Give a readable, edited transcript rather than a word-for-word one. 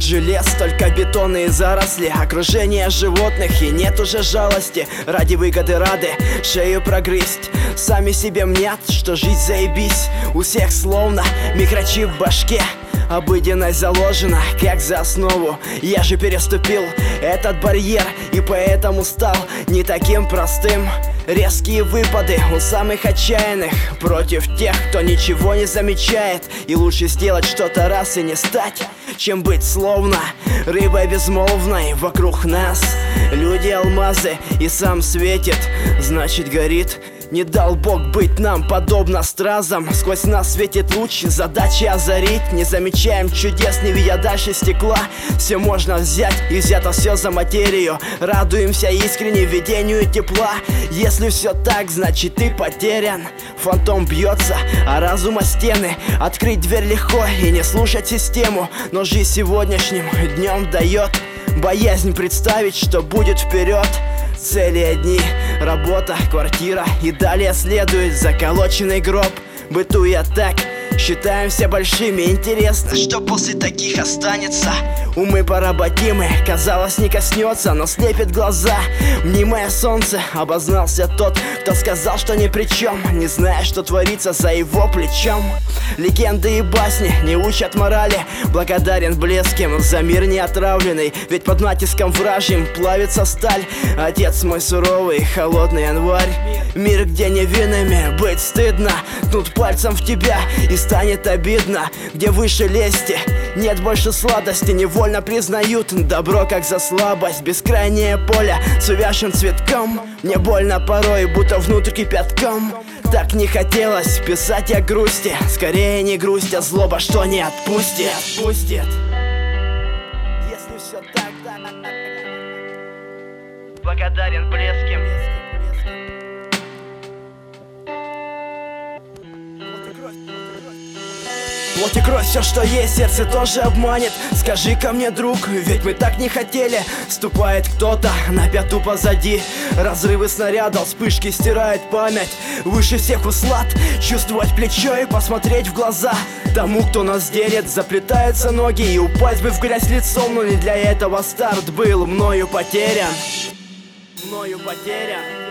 же лес, только бетонные заросли, окружение животных, и нет уже жалости. Ради выгоды рады шею прогрызть. Сами себе мнят, что жизнь заебись. У всех словно микрочип в башке. Обыденность заложена, как за основу. Я же переступил этот барьер, и поэтому стал не таким простым. Резкие выпады у самых отчаянных против тех, кто ничего не замечает. И лучше сделать что-то раз и не стать, чем быть словно рыбой безмолвной вокруг нас. Люди алмазы, и сам светит, значит горит. Не дал Бог быть нам подобно стразам. Сквозь нас светит луч, задача озарить. Не замечаем чудес, не видя дальше стекла. Все можно взять, и взято все за материю. Радуемся искренне видению тепла. Если все так, значит ты потерян. Фантом бьется, а разум о стены. Открыть дверь легко и не слушать систему. Но жизнь сегодняшним днем дает боязнь представить, что будет вперед. Цели одни, работа, квартира, и далее следует заколоченный гроб. Бытуя так, считаемся большими. Интересно, что после таких останется? Умы поработимы, казалось, не коснется, но слепит глаза. Мнимое солнце, обознался тот, кто сказал, что ни при чем, не зная, что творится за его плечом. Легенды и басни не учат морали. Благодарен блеским за мир не отравленный, ведь под натиском вражьим плавится сталь. Отец мой суровый, холодный январь. Мир, где невинными быть стыдно. Ткнут пальцем в тебя и станет обидно. Где выше лести, нет больше сладости. Невольно признают добро как за слабость. Бескрайнее поле с увязшим цветком. Мне больно порой, будто внутрь кипятком. Так не хотелось писать о грусти. Скорее не грусть, а злоба, что не отпустит. Если все так, благодарен блеским. Плоть и кровь, все, что есть, сердце тоже обманет. Скажи-ка мне, друг, ведь мы так не хотели. Ступает кто-то на пяту позади. Разрывы снарядов, вспышки стирают память. Выше всех услад, чувствовать плечо и посмотреть в глаза тому, кто нас делит. Заплетаются ноги и упасть бы в грязь лицом, но не для этого старт был мною потерян. Мною потерян.